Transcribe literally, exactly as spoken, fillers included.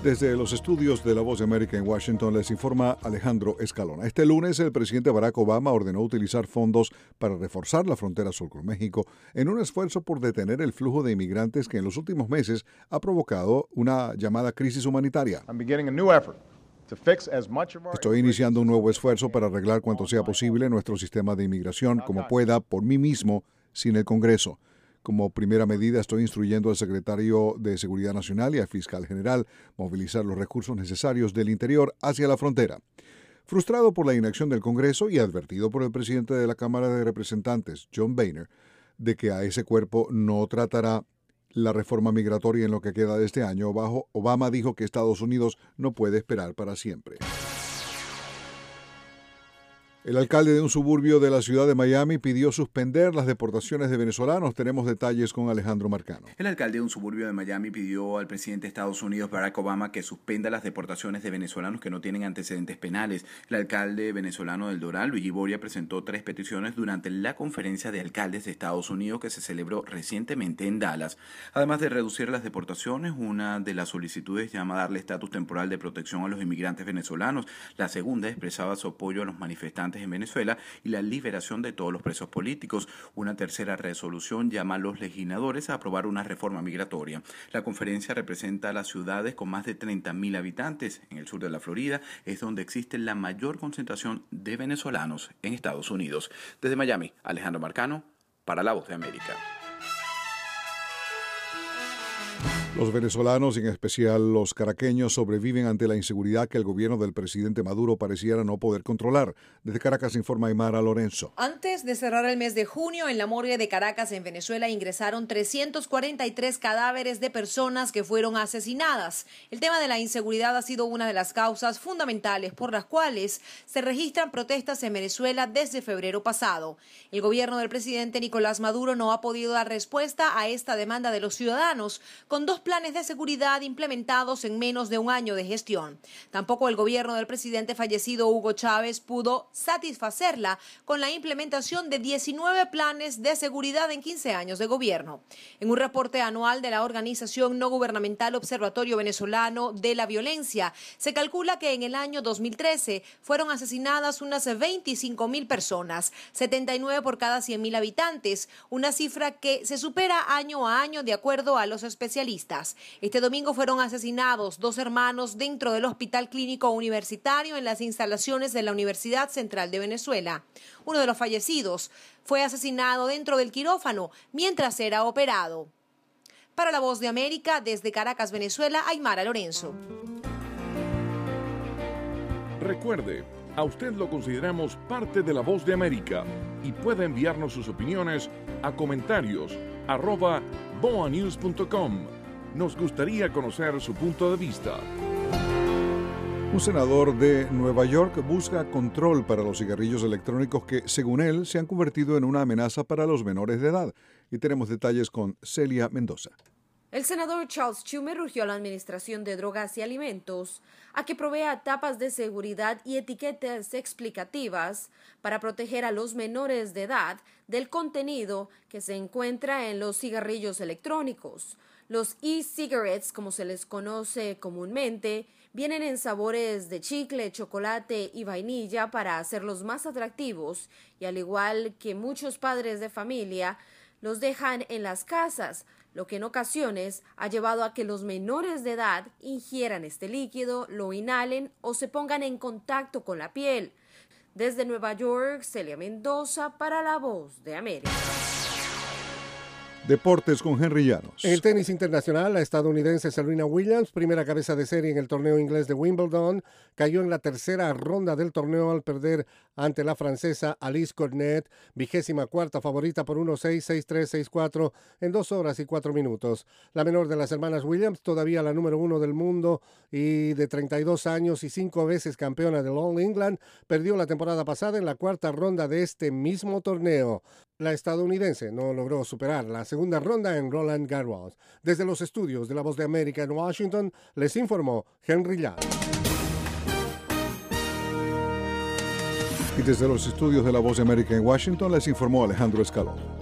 Desde los estudios de La Voz de América en Washington les informa Alejandro Escalona. Este lunes el presidente Barack Obama ordenó utilizar fondos para reforzar la frontera sur con México en un esfuerzo por detener el flujo de inmigrantes que en los últimos meses ha provocado una llamada crisis humanitaria. Estoy iniciando un nuevo esfuerzo para arreglar cuanto sea posible nuestro sistema de inmigración como pueda por mí mismo sin el Congreso. Como primera medida, estoy instruyendo al secretario de Seguridad Nacional y al fiscal general movilizar los recursos necesarios del interior hacia la frontera. Frustrado por la inacción del Congreso y advertido por el presidente de la Cámara de Representantes, John Boehner, de que a ese cuerpo no tratará la reforma migratoria en lo que queda de este año, Obama dijo que Estados Unidos no puede esperar para siempre. El alcalde de un suburbio de la ciudad de Miami pidió suspender las deportaciones de venezolanos. Tenemos detalles con Alejandro Marcano. El alcalde de un suburbio de Miami pidió al presidente de Estados Unidos, Barack Obama, que suspenda las deportaciones de venezolanos que no tienen antecedentes penales. El alcalde venezolano del Doral, Luigi Boria, presentó tres peticiones durante la conferencia de alcaldes de Estados Unidos que se celebró recientemente en Dallas. Además de reducir las deportaciones, una de las solicitudes llama a darle estatus temporal de protección a los inmigrantes venezolanos. La segunda expresaba su apoyo a los manifestantes en Venezuela y la liberación de todos los presos políticos. Una tercera resolución llama a los legisladores a aprobar una reforma migratoria. La conferencia representa a las ciudades con más de treinta mil habitantes. En el sur de la Florida es donde existe la mayor concentración de venezolanos en Estados Unidos. Desde Miami, Alejandro Marcano, para La Voz de América. Los venezolanos, en especial los caraqueños, sobreviven ante la inseguridad que el gobierno del presidente Maduro pareciera no poder controlar. Desde Caracas informa Aymara Lorenzo. Antes de cerrar el mes de junio, en la morgue de Caracas, en Venezuela, ingresaron trescientos cuarenta y tres cadáveres de personas que fueron asesinadas. El tema de la inseguridad ha sido una de las causas fundamentales por las cuales se registran protestas en Venezuela desde febrero pasado. El gobierno del presidente Nicolás Maduro no ha podido dar respuesta a esta demanda de los ciudadanos, con dos planes de seguridad implementados en menos de un año de gestión. Tampoco el gobierno del presidente fallecido Hugo Chávez pudo satisfacerla con la implementación de diecinueve planes de seguridad en quince años de gobierno. En un reporte anual de la organización no gubernamental Observatorio Venezolano de la Violencia, se calcula que en el año dos mil trece fueron asesinadas unas veinticinco mil personas, setenta y nueve por cada cien mil habitantes, una cifra que se supera año a año de acuerdo a los especialistas. Este domingo fueron asesinados dos hermanos dentro del Hospital Clínico Universitario en las instalaciones de la Universidad Central de Venezuela. Uno de los fallecidos fue asesinado dentro del quirófano mientras era operado. Para La Voz de América, desde Caracas, Venezuela, Aymara Lorenzo. Recuerde, a usted lo consideramos parte de La Voz de América y puede enviarnos sus opiniones a comentarios arroba boa news punto com. Nos gustaría conocer su punto de vista. Un senador de Nueva York busca control para los cigarrillos electrónicos que, según él, se han convertido en una amenaza para los menores de edad. Y tenemos detalles con Celia Mendoza. El senador Charles Schumer urgió a la Administración de Drogas y Alimentos a que provea tapas de seguridad y etiquetas explicativas para proteger a los menores de edad del contenido que se encuentra en los cigarrillos electrónicos. Los e-cigarettes, como se les conoce comúnmente, vienen en sabores de chicle, chocolate y vainilla para hacerlos más atractivos y, al igual que muchos padres de familia, los dejan en las casas, lo que en ocasiones ha llevado a que los menores de edad ingieran este líquido, lo inhalen o se pongan en contacto con la piel. Desde Nueva York, Celia Mendoza para La Voz de América. Deportes con Henry Llanos. En el tenis internacional, la estadounidense Serena Williams, primera cabeza de serie en el torneo inglés de Wimbledon, cayó en la tercera ronda del torneo al perder ante la francesa Alice Cornet, vigésima cuarta favorita por uno seis, seis tres, seis cuatro en dos horas y cuatro minutos. La menor de las hermanas Williams, todavía la número uno del mundo y de treinta y dos años y cinco veces campeona del All England, perdió la temporada pasada en la cuarta ronda de este mismo torneo. La estadounidense no logró superar la segunda ronda en Roland Garros. Desde los estudios de La Voz de América en Washington, les informó Henry Llanos. Y desde los estudios de La Voz de América en Washington, les informó Alejandro Escalona.